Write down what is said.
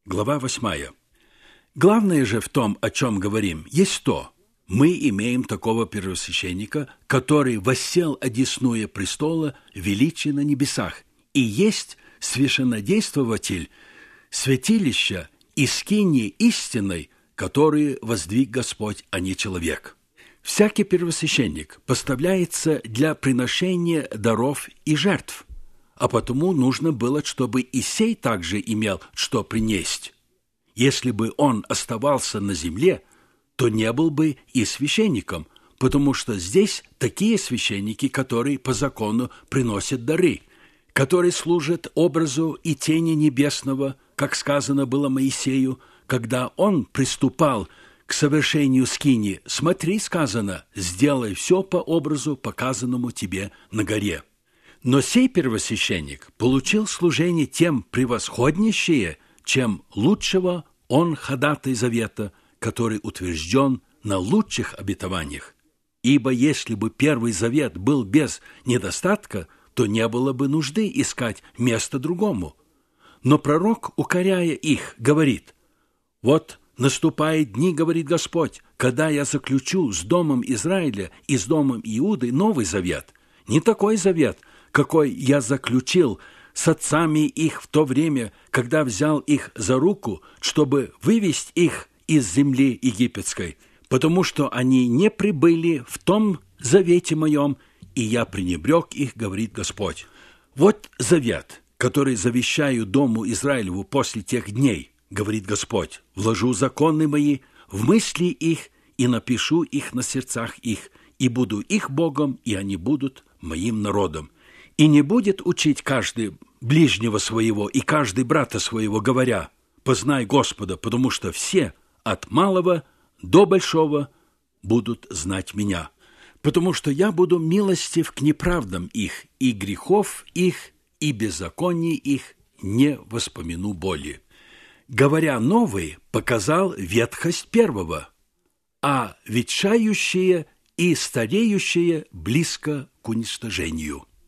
Глава 8. Главное же в том, о чем говорим, есть то: мы имеем такого первосвященника, который воссел одесную престола величия на небесах, и есть священнодействователь святилища и скинии истинной, которые воздвиг Господь, а не человек. Всякий первосвященник поставляется для приношения даров и жертв, а потому нужно было, чтобы и сей также имел что принесть. Если бы он оставался на земле, то не был бы и священником, потому что здесь такие священники, которые по закону приносят дары, которые служат образу и тени небесного, как сказано было Моисею, когда он приступал к совершению скинии: «Смотри, сказано, сделай все по образу, показанному тебе на горе». Но сей первосвященник получил служение тем превосходнейшее, чем лучшего он ходатай завета, который утвержден на лучших обетованиях. Ибо если бы первый завет был без недостатка, то не было бы нужды искать место другому. Но пророк, укоряя их, говорит: «Вот наступают дни, говорит Господь, когда я заключу с домом Израиля и с домом Иуды новый завет, не такой завет, какой я заключил с отцами их в то время, когда взял их за руку, чтобы вывести их из земли египетской, потому что они не прибыли в том завете моем, и я пренебрег их, говорит Господь. Вот завет, который завещаю дому Израилеву после тех дней, говорит Господь: вложу законы мои в мысли их и напишу их на сердцах их, и буду их Богом, и они будут моим народом. И не будет учить каждый ближнего своего и каждый брата своего, говоря: познай Господа, потому что все, от малого до большого, будут знать меня. Потому что я буду милостив к неправдам их, и грехов их, и беззаконий их не воспомяну более». Говоря новый, показал ветхость первого, а ветшающее и стареющее близко к уничтожению.